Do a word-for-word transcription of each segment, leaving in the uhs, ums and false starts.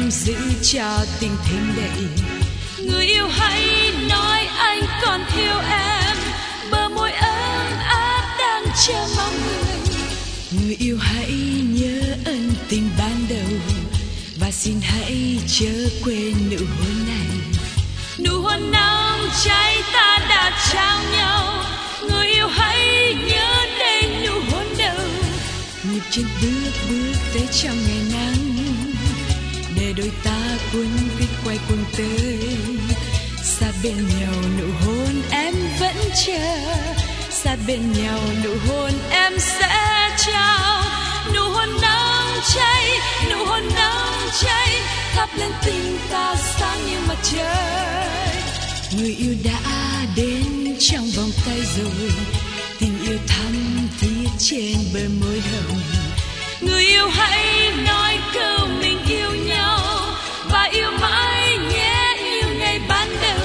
em giữ cho tình thêm đầy. Người yêu hãy nói anh còn yêu em, bờ môi ấm áp đang chờ mong người. Người yêu hãy nhớ ân tình ban đầu, và xin hãy chớ quên nụ hôn này. Nụ hôn nóng cháy ta đã trao nhau, người yêu hãy nhớ đây nụ hôn đầu. Nhịp chân bước bước tới trong ngày nắng, để đôi ta cuốn quýt quay cuồng tới. Xa bên nhau nụ hôn em vẫn chờ, xa bên nhau nụ hôn em sẽ trao. Nụ hôn nóng cháy, nụ hôn nóng cháy, thắp lên tình ta sáng như mặt trời. Người yêu đã đến trong vòng tay rồi, tình yêu thắm thiết trên bờ môi hồng. Người yêu hãy nói câu mình yêu nhau, và yêu mãi nhé như ngày ban đầu.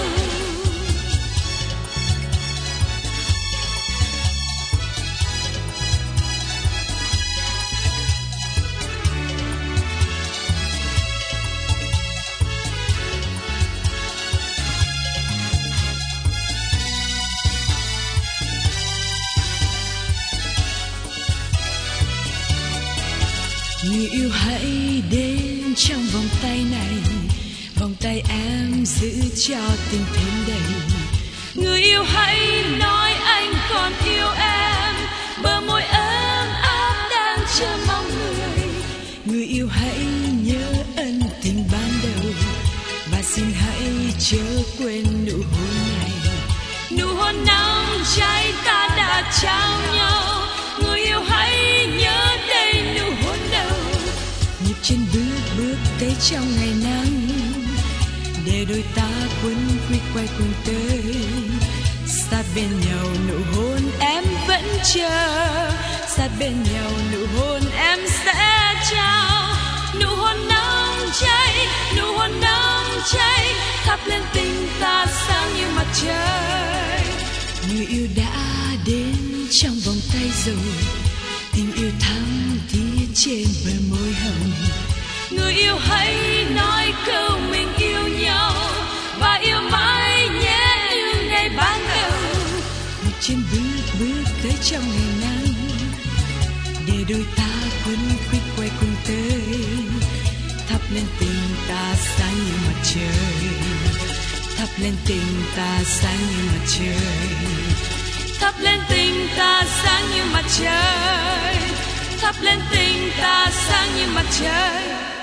Người yêu hãy đến trong vòng tay này, vòng tay em giữ cho tình thêm đầy. Người yêu hãy nói anh còn yêu em, bờ môi ấm áp đang chờ mong người. Người yêu hãy nhớ ân tình ban đầu, và xin hãy chớ quên nụ hôn này. Nụ hôn nóng cháy ta đã trao nhau, người yêu hãy nhớ đây nụ hôn đầu. Nhịp chân bước bước tới trong ngày nắng, để đôi ta quấn quýt quay cuồng tới. Xa bên nhau nụ hôn em vẫn chờ, xa bên nhau nụ hôn em sẽ trao. Nụ hôn nóng cháy, nụ hôn nóng cháy, thắp lên tình ta sáng như mặt trời. Người yêu đã đến trong vòng tay rồi, tình yêu thắm thiết trên bờ môi hồng. Người yêu hãy nói câu mình yêu nhau, và yêu mãi nhé như ngày ban đầu. Một trên bước bước tới trong ngày nắng, để đôi ta quấn quýt quay cuồng tới. Thắp lên tình ta sáng như mặt trời, thắp lên tình ta sáng như mặt trời. Thắp lên tình ta sáng như mặt trời, thắp lên tình ta sáng như mặt trời.